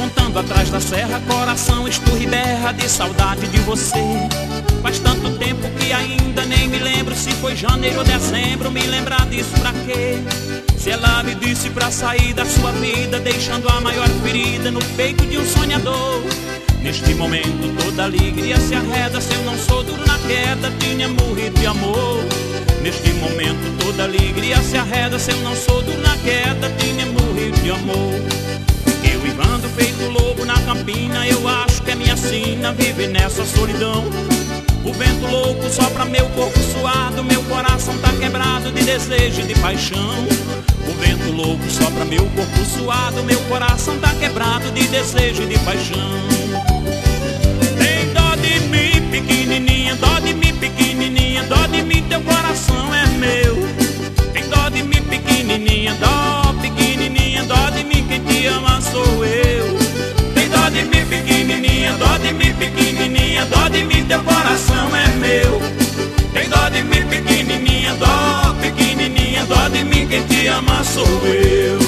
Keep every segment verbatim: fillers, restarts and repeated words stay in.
Montando atrás da serra, coração esturra e berra de saudade de você. Faz tanto tempo que ainda nem me lembro se foi janeiro ou dezembro. Me lembrar disso pra quê? Se ela me disse pra sair da sua vida, deixando a maior ferida no peito de um sonhador. Neste momento toda alegria se arreda, se eu não sou duro na queda, tinha morrido de amor. Neste momento toda alegria se arreda, se eu não sou duro na queda, tinha morrido de amor. Eu ivando feito lobo na campina, eu acho que é minha sina viver nessa solidão. O vento louco sopra meu corpo suado, meu coração tá quebrado de desejo e de paixão. O vento louco sopra meu corpo suado, meu coração tá quebrado de desejo e de paixão. Tem dó de mim, pequenininha, dó de mim, pequenininha, dó de mim, teu coração é meu. Tem dó de mim, pequenininha, dó, pequenininha, dó de mim, quem te ama sou eu. Tem dó de mim, pequenininha, dó de mim, pequenininha, dó de mim, teu coração é meu. Tem dó de mim, pequenininha, dó, pequenininha, dó de mim, quem te ama sou eu.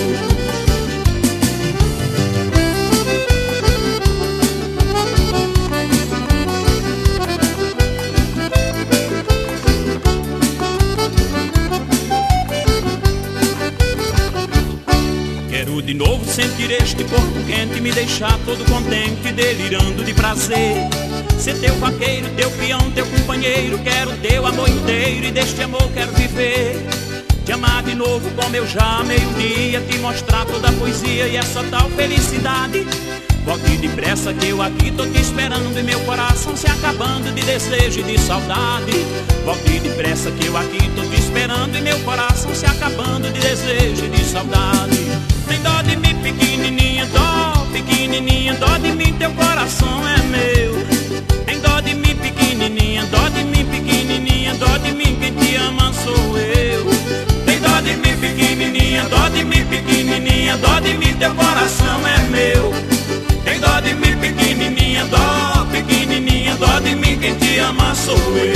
Quero de novo sentir este corpo quente, me deixar todo contente, delirando de prazer. Ser teu vaqueiro, teu peão, teu companheiro, quero teu amor inteiro e deste amor quero viver. Te amar de novo como eu já amei um dia, te mostrar toda a poesia e essa tal felicidade. Volte depressa que eu aqui tô te esperando e meu coração se acabando de desejo e de saudade. Volte depressa que eu aqui tô te esperando e meu coração se acabando de desejo e de saudade. Tem dó de mim, pequenininha, dó, pequenininha, dó de mim, teu coração é meu. Tem dó de mim, pequenininha, dó de mim, pequenininha, dó de mim, quem te ama sou eu. Tem dó de mim, pequenininha, dó de mim, pequenininha, dó de mim, teu coração é meu. Tem dó de mim, pequenininha, dó, pequenininha, dó de mim, quem te ama sou eu.